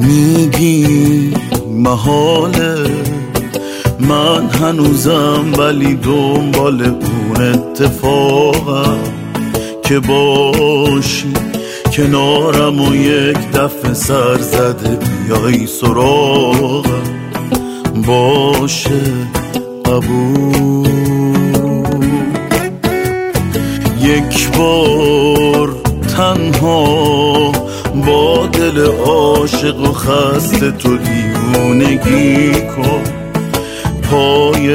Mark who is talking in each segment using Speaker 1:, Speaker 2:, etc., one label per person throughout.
Speaker 1: میگی محاله من هنوزم ولی دنبال اون اتفاقم که باشی کنارم و یک دفعه سر زده بیای سراغم باشه قبول یک بار تنها با دل عاشق و خسته تو دیوونگی کن پای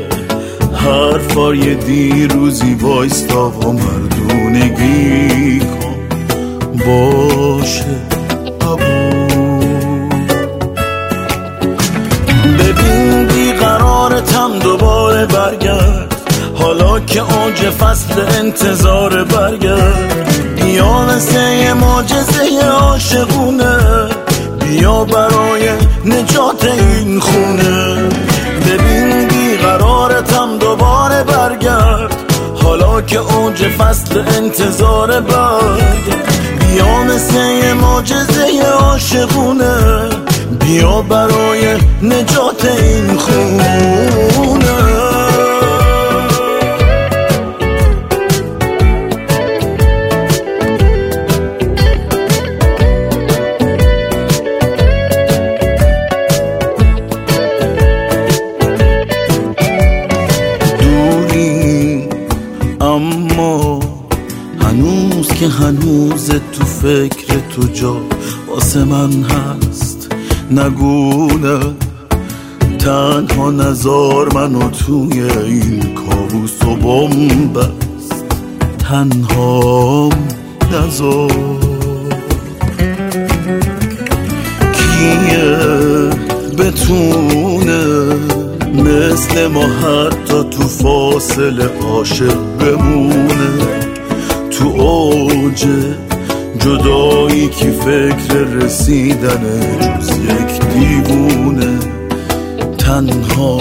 Speaker 1: حرفای دیروزی وایستا و مردونگی کن باشه قبول ببین بیقرارتم دوباره برگرد حالا که اوج فصل انتظار برگرد بیا مثل یه معجزه عاشقونه بیا برای نجات این خونه ببین بیقرارتم دوباره برگرد حالا که اوج فصل انتظار برگرد بیا مثل یه معجزه عاشقونه بیا برای نجات این خونه اما هنوز که هنوز تو فکر تو جا واسه من هست نگونه تنها نزار منو توی این کابوس و بومبست تنها نزار کیه بتونه مثل ما حتی تو فاصله عاشق بمونه تو اوج جدایی کی فکر رسیدنه جز یک دیوونه تنها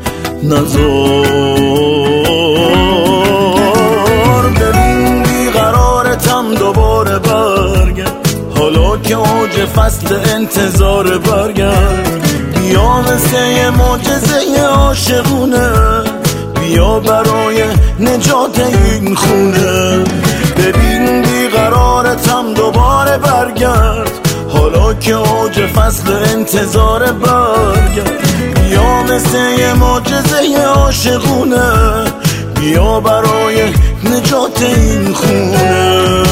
Speaker 1: نزار ببین بیقرارتم دوباره برگرد حالا که اوج فصل انتظار برگرد بیا مثل یه معجزه عاشقونه بیا برای نجات این خونه ببین بیقرارتم دوباره برگرد حالا که اوج فصل انتظار برگرد بیا مثل یه معجزه عاشقونه بیا برای نجات این خونه